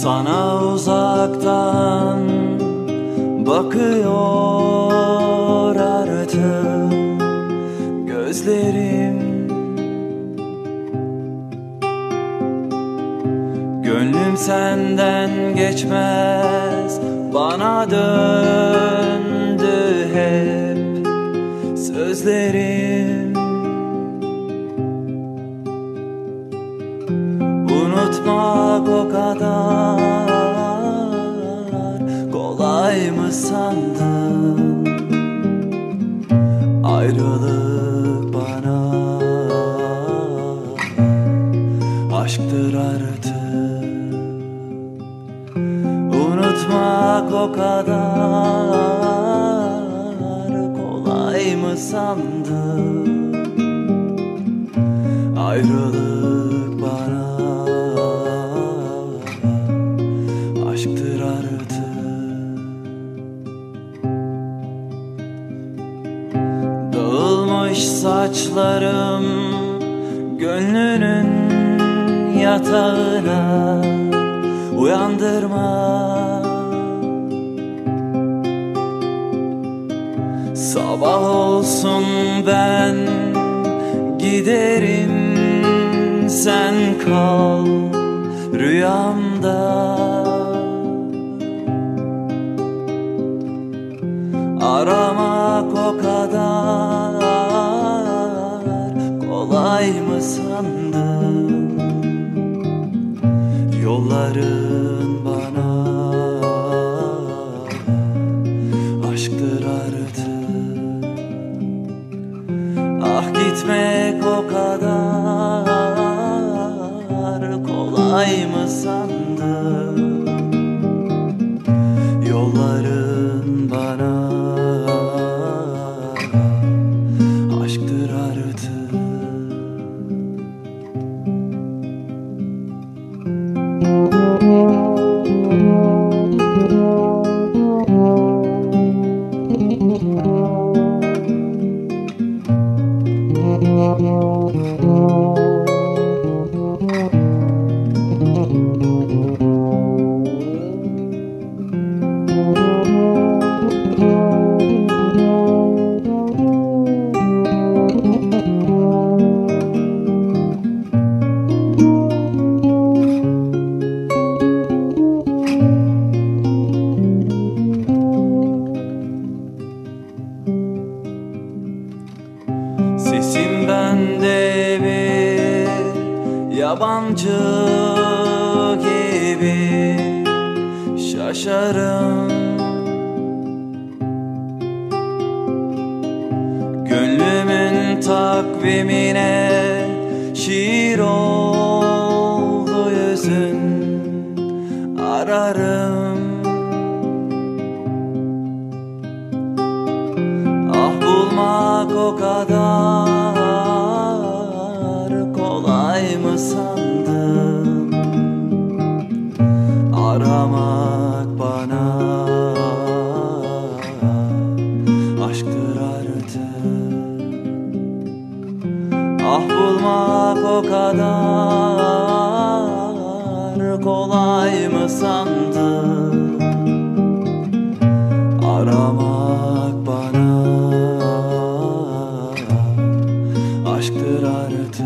Sana uzaktan bakıyor artık gözlerim. Gönlüm senden geçmez, bana döndü hep sözlerim. Unutmak o kadar kolay mı sandın? Ayrılık bana aşktır artık. Unutmak o kadar kolay mı sandın? Ayrılık bana aşktır artık. Dağılmış saçlarım gönlünün yatağına, uyandırma. Sabah olsun ben giderim, sen kal rüyamda. Aramak o kadar kolay mı sandın? Yolların bana aşktır artık. Ah, gitmek o kadar kolay mı sandın? Yolların bana aşktır artık. Sesim bende bir yabancı gibi, şaşarım. Gönlümün takvimine şiir oldu yüzün, ararım. Ah, bulmak o kadar kolay mı sandın? Aramak bana aşktır artık. Ah, bulmak o kadar kolay mı sandın? Aramak bana aşktır artık.